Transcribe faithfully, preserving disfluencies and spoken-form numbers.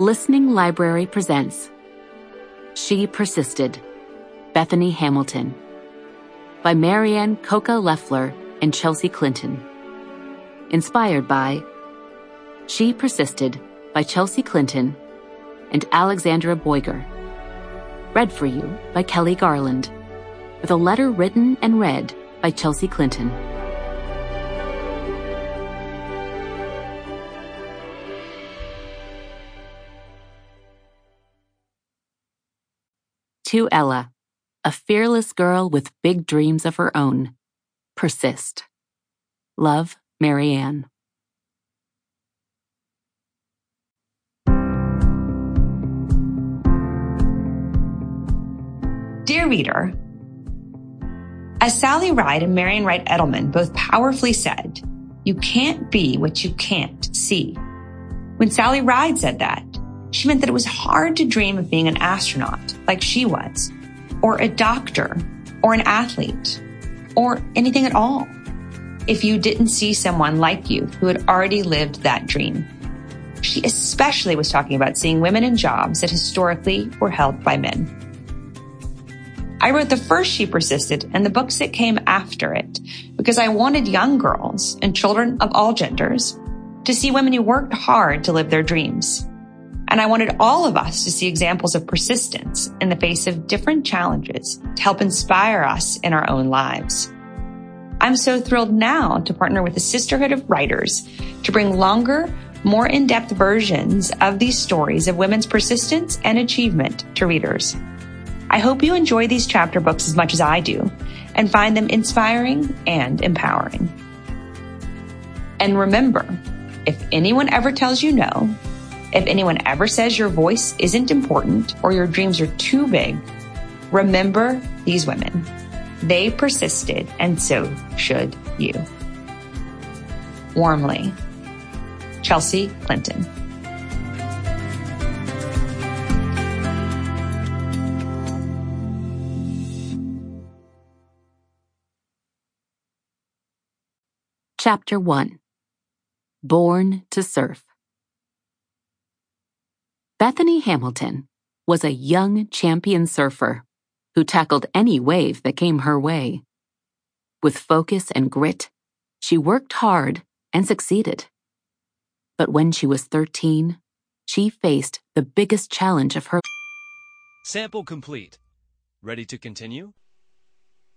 Listening Library presents She Persisted, Bethany Hamilton, by Marianne Coca Leffler and Chelsea Clinton. Inspired by She Persisted by Chelsea Clinton and Alexandra Boiger. Read for you by Kelly Garland, with a letter written and read by Chelsea Clinton. To Ella, a fearless girl with big dreams of her own. Persist. Love, Marianne. Dear reader, as Sally Ride and Marian Wright Edelman both powerfully said, you can't be what you can't see. When Sally Ride said that, she meant that it was hard to dream of being an astronaut like she was, or a doctor, or an athlete, or anything at all, if you didn't see someone like you who had already lived that dream. She especially was talking about seeing women in jobs that historically were held by men. I wrote the first She Persisted and the books that came after it because I wanted young girls and children of all genders to see women who worked hard to live their dreams. And I wanted all of us to see examples of persistence in the face of different challenges to help inspire us in our own lives. I'm so thrilled now to partner with the Sisterhood of Writers to bring longer, more in-depth versions of these stories of women's persistence and achievement to readers. I hope you enjoy these chapter books as much as I do and find them inspiring and empowering. And remember, if anyone ever tells you no, if anyone ever says your voice isn't important or your dreams are too big, remember these women. They persisted, and so should you. Warmly, Chelsea Clinton. Chapter one. Born to Surf. Bethany Hamilton was a young champion surfer who tackled any wave that came her way. With focus and grit, she worked hard and succeeded. But when she was thirteen, she faced the biggest challenge of her life. Sample complete. Ready to continue?